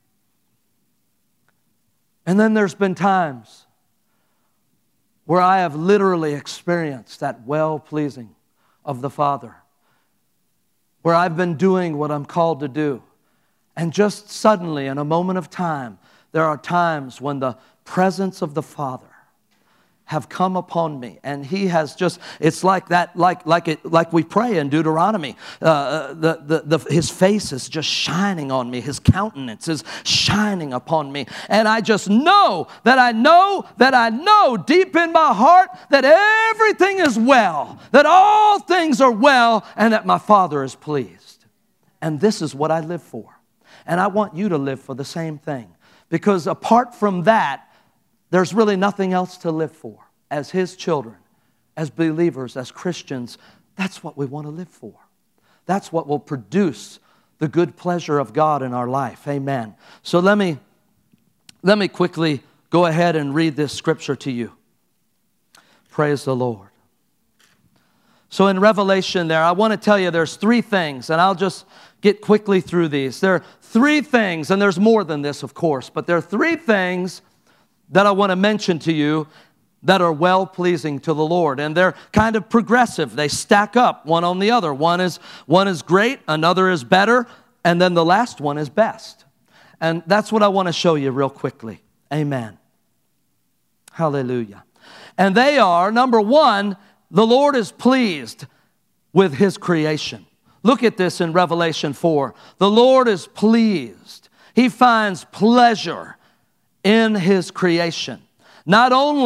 And then there's been times where I have literally experienced that well-pleasing of the Father, where I've been doing what I'm called to do. And just suddenly, in a moment of time, there are times when the presence of the Father have come upon me, and He has just, it's like that, like like it, like we pray in Deuteronomy. Uh, the, the, the, His face is just shining on me. His countenance is shining upon me. And I just know that I know that I know deep in my heart that everything is well, that all things are well, and that my Father is pleased. And this is what I live for. And I want you to live for the same thing. Because apart from that, there's really nothing else to live for. As His children, as believers, as Christians, that's what we want to live for. That's what will produce the good pleasure of God in our life. Amen. So let me, let me quickly go ahead and read this scripture to you. Praise the Lord. So in Revelation there, I want to tell you there's three things, and I'll just get quickly through these. There are three things, and there's more than this, of course, but there are three things that I want to mention to you that are well-pleasing to the Lord. And they're kind of progressive. They stack up one on the other. One is, one is great, another is better, and then the last one is best. And that's what I want to show you real quickly. Amen. Hallelujah. And they are, number one, the Lord is pleased with His creation. Look at this in Revelation four. The Lord is pleased. He finds pleasure in His creation. Not only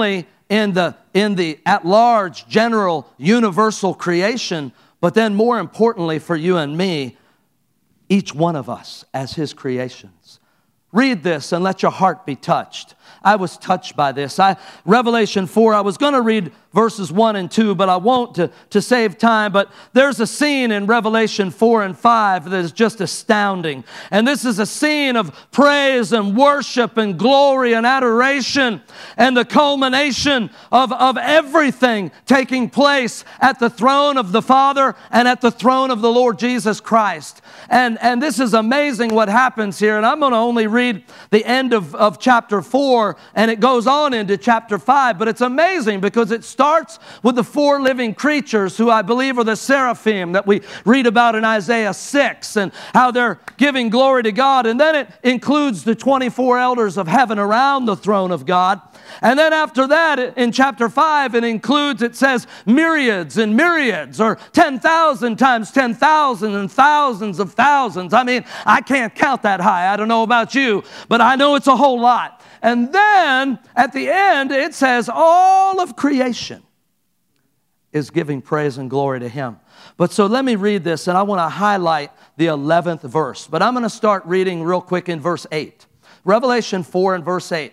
in the, in the at-large, general, universal creation, but then more importantly for you and me, each one of us as His creations. Read this and let your heart be touched. I was touched by this. I, Revelation four, I was going to read verses one and two, but I won't to, to save time. But there's a scene in Revelation four and five that is just astounding. And this is a scene of praise and worship and glory and adoration and the culmination of, of everything taking place at the throne of the Father and at the throne of the Lord Jesus Christ. And, and this is amazing what happens here. And I'm going to only read the end of, of chapter four, and it goes on into chapter five. But it's amazing because it starts with the four living creatures who I believe are the seraphim that we read about in Isaiah six and how they're giving glory to God. And then it includes the twenty-four elders of heaven around the throne of God. And then after that, in chapter five, it includes, it says, myriads and myriads, or ten thousand times ten thousand and thousands of thousands. I mean, I can't count that high. I don't know about you, but I know it's a whole lot. And then at the end, it says all of creation is giving praise and glory to Him. But so let me read this, and I want to highlight the eleventh verse. But I'm going to start reading real quick in verse eight. Revelation four and verse eight.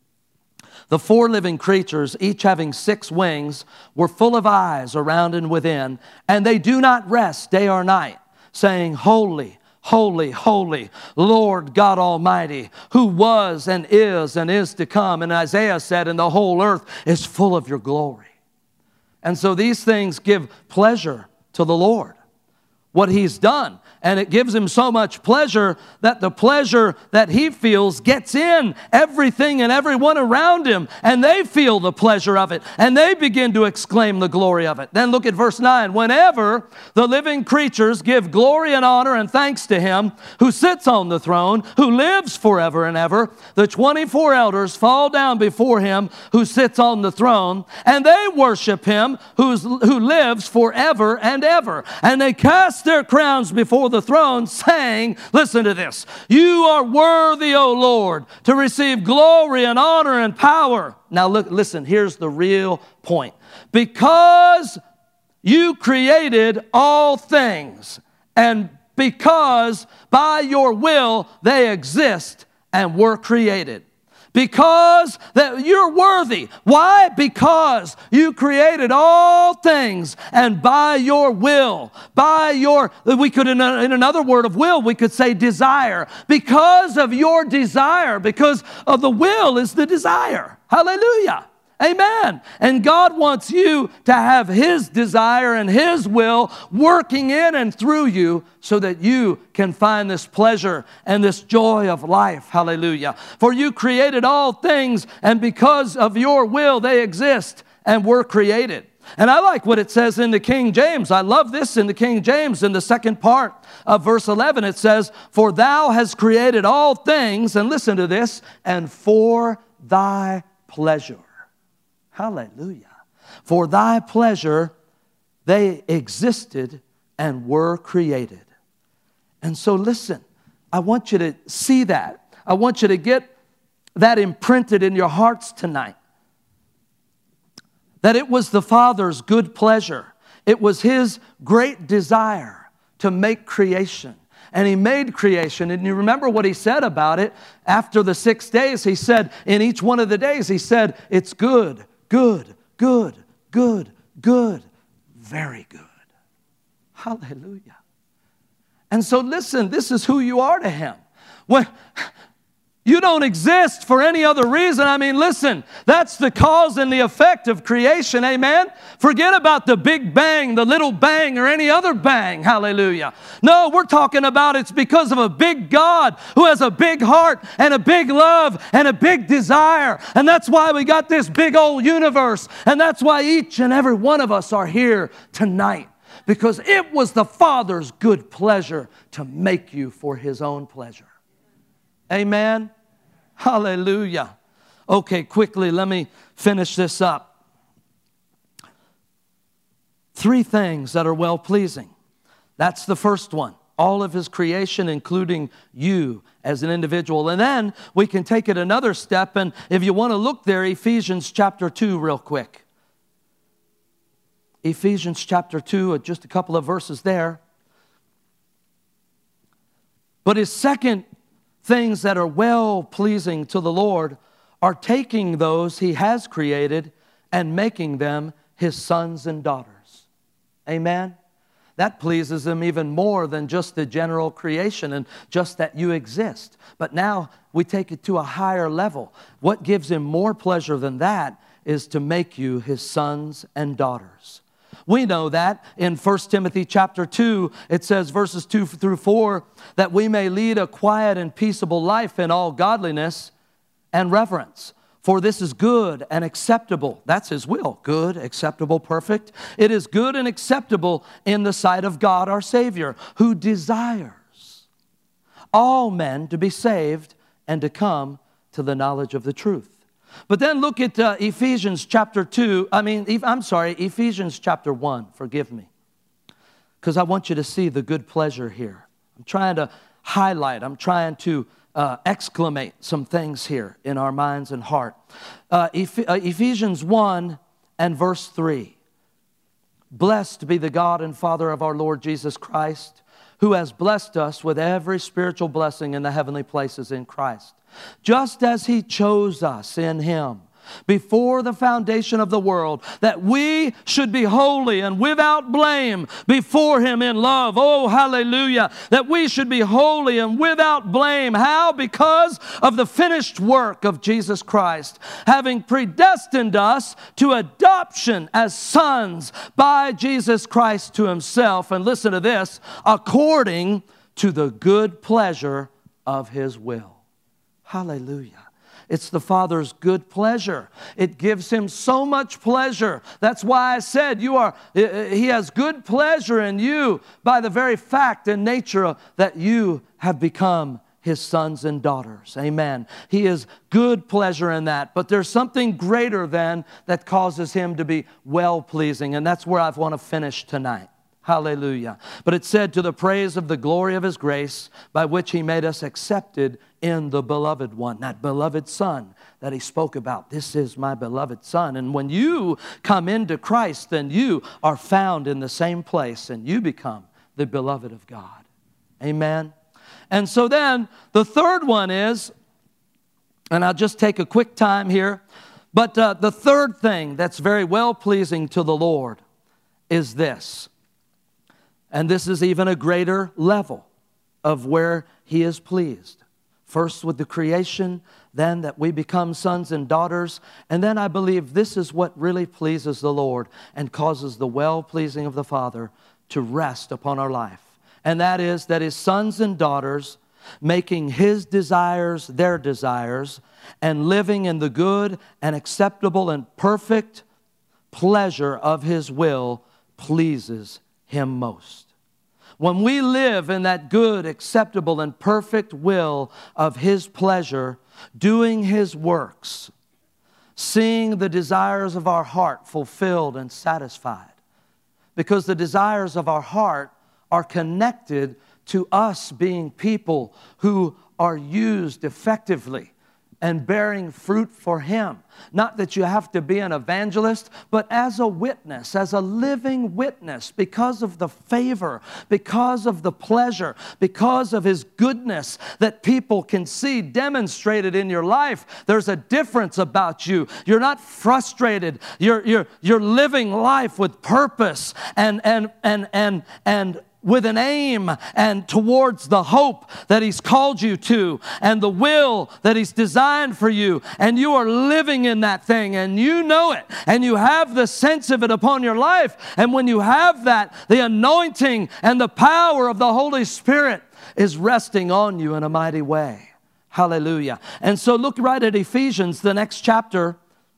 The four living creatures, each having six wings, were full of eyes around and within, and they do not rest day or night, saying, Holy, holy, holy, Lord God Almighty, who was and is and is to come. And Isaiah said, and the whole earth is full of your glory. And so these things give pleasure to the Lord, what He's done. And it gives Him so much pleasure that the pleasure that He feels gets in everything and everyone around Him. And they feel the pleasure of it. And they begin to exclaim the glory of it. Then look at verse nine. Whenever the living creatures give glory and honor and thanks to Him who sits on the throne, who lives forever and ever, the twenty-four elders fall down before Him who sits on the throne, and they worship Him who's, who lives forever and ever. And they cast their crowns before the throne, saying, listen to this, you are worthy, O Lord, to receive glory and honor and power. Now look, listen, here's the real point. Because you created all things, and because by your will they exist and were created. Because that you're worthy. Why? Because you created all things, and by your will, by your, we could, in, a, in another word of will, we could say desire. Because of your desire, because of the will is the desire. Hallelujah. Amen. And God wants you to have His desire and His will working in and through you so that you can find this pleasure and this joy of life. Hallelujah. For you created all things, and because of your will they exist and were created. And I like what it says in the King James. I love this in the King James. In the second part of verse eleven, it says, for thou hast created all things, and listen to this, and for thy pleasure. Hallelujah. For thy pleasure they existed and were created. And so listen, I want you to see that. I want you to get that imprinted in your hearts tonight. That it was the Father's good pleasure. It was His great desire to make creation. And He made creation. And you remember what He said about it. After the six days, He said, in each one of the days, He said, it's good. Good, good, good, good, very good. Hallelujah. And so listen, this is who you are to Him. When you don't exist for any other reason. I mean, listen, that's the cause and the effect of creation, amen? Forget about the big bang, the little bang, or any other bang, hallelujah. No, we're talking about it's because of a big God who has a big heart and a big love and a big desire. And that's why we got this big old universe. And that's why each and every one of us are here tonight. Because it was the Father's good pleasure to make you for His own pleasure. Amen? Hallelujah. Okay, quickly, let me finish this up. Three things that are well-pleasing. That's the first one. all of His creation, including you as an individual. And then we can take it another step, and if you want to look there, Ephesians chapter two real quick. Ephesians chapter two, just a couple of verses there. But His second things that are well-pleasing to the Lord are taking those He has created and making them His sons and daughters. Amen? That pleases Him even more than just the general creation and just that you exist. But now we take it to a higher level. What gives Him more pleasure than that is to make you His sons and daughters. We know that in First Timothy chapter two, it says verses two through four, that we may lead a quiet and peaceable life in all godliness and reverence. For this is good and acceptable. That's His will. Good, acceptable, perfect. It is good and acceptable in the sight of God our Savior, who desires all men to be saved and to come to the knowledge of the truth. But then look at uh, Ephesians chapter two. I mean, I'm sorry, Ephesians chapter one. Forgive me. Because I want you to see the good pleasure here. I'm trying to highlight. I'm trying to Uh, exclamate some things here in our minds and heart. Uh, Eph- uh, Ephesians one and verse three. Blessed be the God and Father of our Lord Jesus Christ, who has blessed us with every spiritual blessing in the heavenly places in Christ, just as He chose us in Him before the foundation of the world, that we should be holy and without blame before Him in love. Oh, hallelujah. That we should be holy and without blame. How? Because of the finished work of Jesus Christ, having predestined us to adoption as sons by Jesus Christ to Himself. And listen to this, according to the good pleasure of His will. Hallelujah. It's the Father's good pleasure. It gives Him so much pleasure. That's why I said you are. He has good pleasure in you by the very fact and nature that you have become His sons and daughters. Amen. He has good pleasure in that. But there's something greater than that causes Him to be well-pleasing. And that's where I want to finish tonight. Hallelujah. But it said, to the praise of the glory of His grace, by which He made us accepted in the beloved one, that beloved Son that He spoke about. This is my beloved Son. And when you come into Christ, then you are found in the same place and you become the beloved of God. Amen. And so then the third one is, and I'll just take a quick time here, but uh, the third thing that's very well pleasing to the Lord is this. And this is even a greater level of where He is pleased. First with the creation, then that we become sons and daughters. And then I believe this is what really pleases the Lord and causes the well-pleasing of the Father to rest upon our life. And that is that His sons and daughters, making His desires their desires, and living in the good and acceptable and perfect pleasure of His will, pleases Him most. When we live in that good, acceptable, and perfect will of His pleasure, doing His works, seeing the desires of our heart fulfilled and satisfied, because the desires of our heart are connected to us being people who are used effectively and bearing fruit for Him. Not that you have to be an evangelist, but as a witness, as a living witness, because of the favor, because of the pleasure, because of His goodness that people can see demonstrated in your life. There's a difference about you. You're not frustrated. You're, you're, you're living life with purpose and, and, and, and, and, with an aim and towards the hope that He's called you to and the will that He's designed for you. And you are living in that thing and you know it and you have the sense of it upon your life. And when you have that, the anointing and the power of the Holy Spirit is resting on you in a mighty way. Hallelujah. And so look right at Ephesians, the next chapter.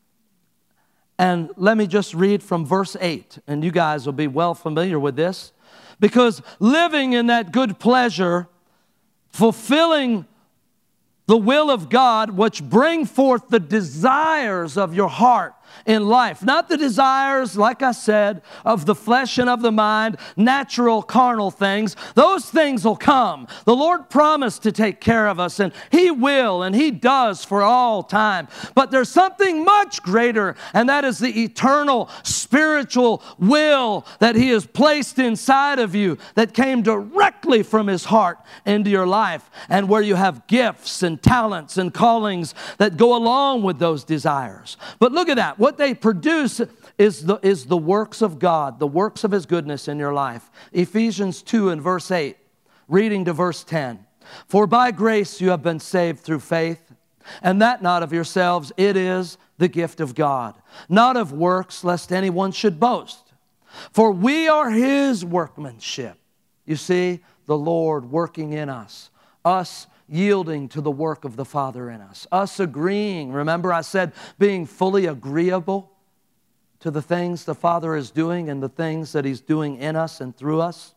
And let me just read from verse eight. And you guys will be well familiar with this. Because living in that good pleasure, fulfilling the will of God, which bring forth the desires of your heart in life. Not the desires, like I said, of the flesh and of the mind, natural carnal things. Those things will come. The Lord promised to take care of us, and He will, and He does for all time. But there's something much greater, and that is the eternal spiritual will that He has placed inside of you that came directly from His heart into your life, and where you have gifts and talents and callings that go along with those desires. But look at that. What they produce is the, is the works of God, the works of His goodness in your life. Ephesians two and verse eight, reading to verse ten. For by grace you have been saved through faith, and that not of yourselves, it is the gift of God, not of works, lest anyone should boast. For we are His workmanship. You see, the Lord working in us, us yielding to the work of the Father in us, us agreeing. Remember I said being fully agreeable to the things the Father is doing and the things that He's doing in us and through us.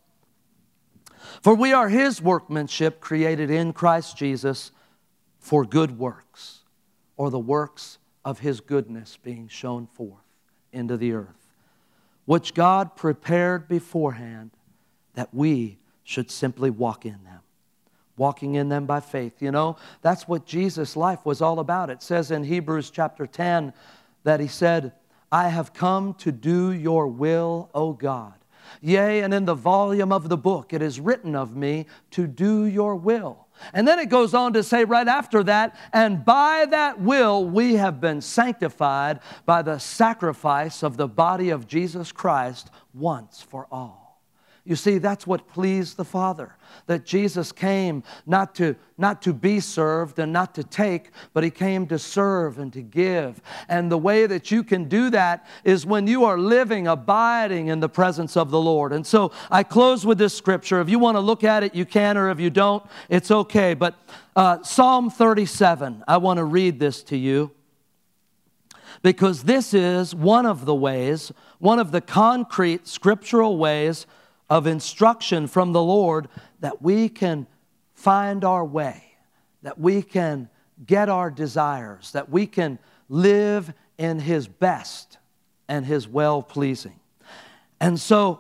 For we are His workmanship, created in Christ Jesus for good works, or the works of His goodness being shown forth into the earth, which God prepared beforehand that we should simply walk in them. Walking in them by faith. You know, that's what Jesus' life was all about. It says in Hebrews chapter ten that He said, I have come to do your will, O God. Yea, and in the volume of the book it is written of me to do your will. And then it goes on to say right after that, and by that will we have been sanctified by the sacrifice of the body of Jesus Christ once for all. You see, that's what pleased the Father, that Jesus came not to, not to be served and not to take, but He came to serve and to give. And the way that you can do that is when you are living, abiding in the presence of the Lord. And so I close with this scripture. If you want to look at it, you can, or if you don't, it's okay. But uh, Psalm thirty-seven, I want to read this to you, because this is one of the ways, one of the concrete scriptural ways of instruction from the Lord that we can find our way, that we can get our desires, that we can live in His best and His well-pleasing. And so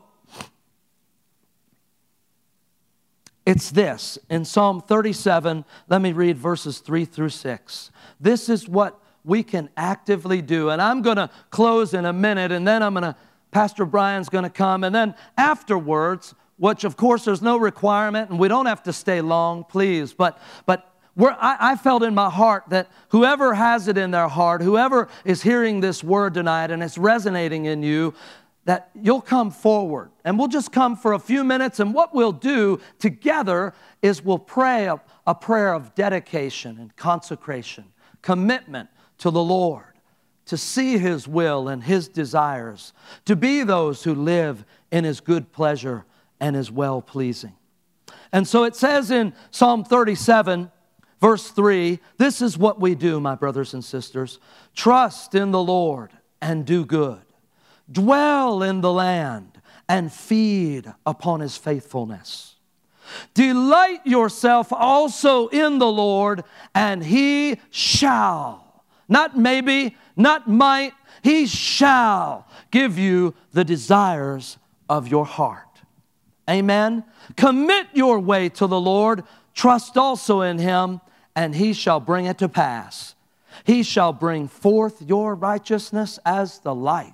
it's this. In Psalm thirty-seven, let me read verses three through six. This is what we can actively do. And I'm going to close in a minute, and then I'm going to Pastor Brian's going to come, and then afterwards, which of course there's no requirement, and we don't have to stay long, please, but but we're, I, I felt in my heart that whoever has it in their heart, whoever is hearing this word tonight and it's resonating in you, that you'll come forward, and we'll just come for a few minutes, and what we'll do together is we'll pray a, a prayer of dedication and consecration, commitment to the Lord, to see His will and His desires, to be those who live in His good pleasure and His well-pleasing. And so it says in Psalm thirty-seven, verse three, this is what we do, my brothers and sisters. Trust in the Lord and do good. Dwell in the land and feed upon His faithfulness. Delight yourself also in the Lord, and He shall, not maybe, not might, He shall give you the desires of your heart. Amen. Commit your way to the Lord. Trust also in Him, and He shall bring it to pass. He shall bring forth your righteousness as the light,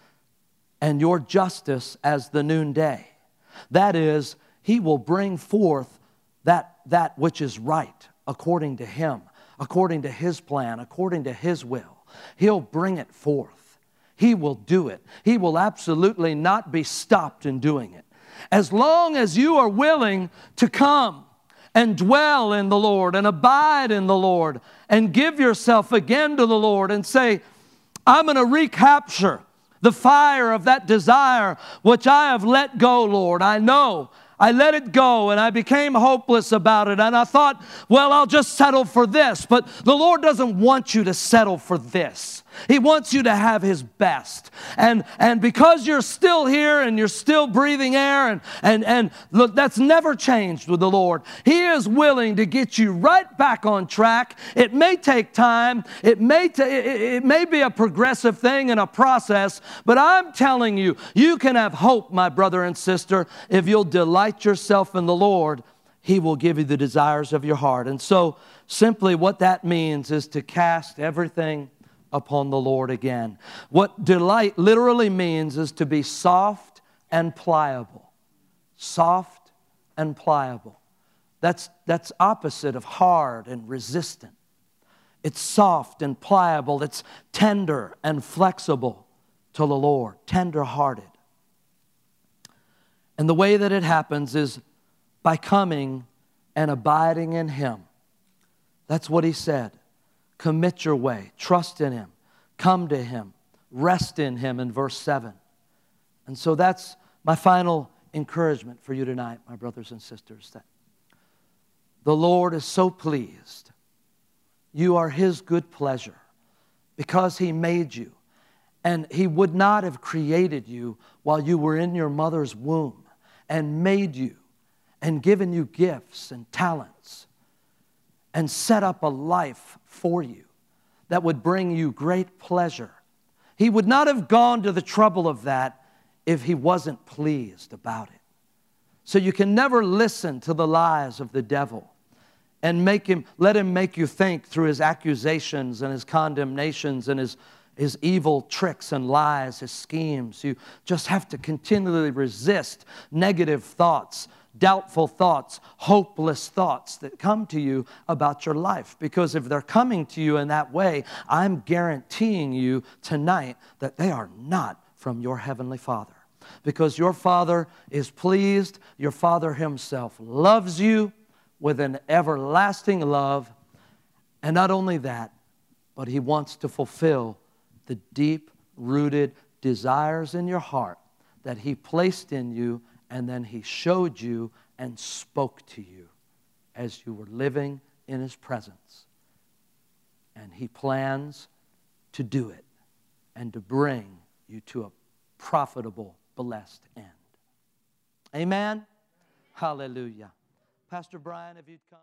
and your justice as the noonday. That is, He will bring forth that, that which is right according to Him, according to His plan, according to His will. He'll bring it forth. He will do it. He will absolutely not be stopped in doing it. As long as you are willing to come and dwell in the Lord and abide in the Lord and give yourself again to the Lord and say, I'm going to recapture the fire of that desire which I have let go, Lord. I know I let it go, and I became hopeless about it, and I thought, well, I'll just settle for this. But the Lord doesn't want you to settle for this. He wants you to have His best. And, and because you're still here and you're still breathing air, and, and, and look, that's never changed with the Lord. He is willing to get you right back on track. It may take time. It may, ta- it, it may be a progressive thing and a process, but I'm telling you, you can have hope, my brother and sister, if you'll delight yourself in the Lord. He will give you the desires of your heart. And so simply what that means is to cast everything upon the Lord again. What delight literally means is to be soft and pliable. Soft and pliable. That's, that's opposite of hard and resistant. It's soft and pliable. It's tender and flexible to the Lord. Tender-hearted. And the way that it happens is by coming and abiding in Him. That's what He said. Commit your way. Trust in Him. Come to Him. Rest in Him in verse seven. And so that's my final encouragement for you tonight, my brothers and sisters, that the Lord is so pleased. You are His good pleasure because He made you. And He would not have created you while you were in your mother's womb and made you and given you gifts and talents and set up a life for you that would bring you great pleasure. He would not have gone to the trouble of that if He wasn't pleased about it. So you can never listen to the lies of the devil and make him, let him make you think through his accusations and his condemnations and his, his evil tricks and lies, his schemes. You just have to continually resist negative thoughts, doubtful thoughts, hopeless thoughts that come to you about your life. Because if they're coming to you in that way, I'm guaranteeing you tonight that they are not from your Heavenly Father. Because your Father is pleased. Your Father Himself loves you with an everlasting love. And not only that, but He wants to fulfill the deep-rooted desires in your heart that He placed in you, and then He showed you and spoke to you as you were living in His presence. And He plans to do it and to bring you to a profitable, blessed end. Amen? Hallelujah. Pastor Brian, if you'd come.